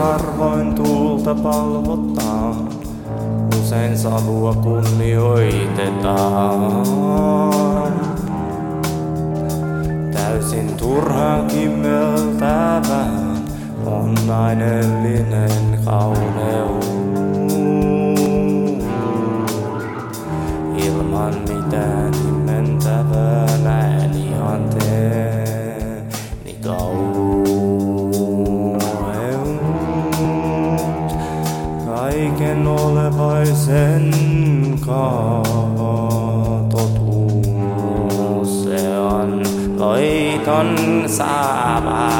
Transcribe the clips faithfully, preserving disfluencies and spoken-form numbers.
harvoin tuulta palvotaan, usein savua kunnioitetaan. Täysin turhaan kimmeltävä on aineellinen kauneus, ilman mitään nimentävää näen ihanteeni kauheus. Kaiken olevaisen totuus, se on loiton saava.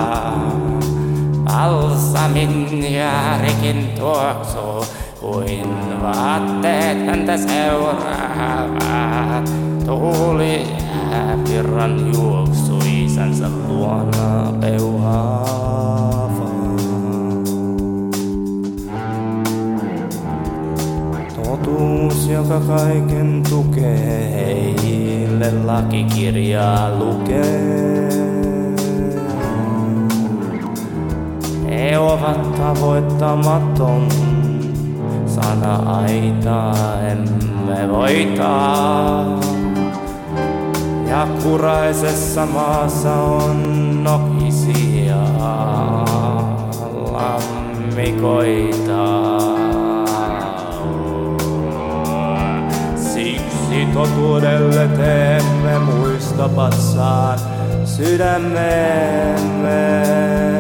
Balsamin ja rikin tuoksu, kuin vaatteet häntä seuraavat. Tuuli jää virran juoksu isänsä luona peuhaava. Totuus, joka kaiken tukee, heille lakikirjaa lukee. He ovat tavoittamaton sana-aitaa, emme voita. Ja kuraisessa maassa on nokisia lammikoita. Siksi totuudelle teemme muistopatsaan sydämemme.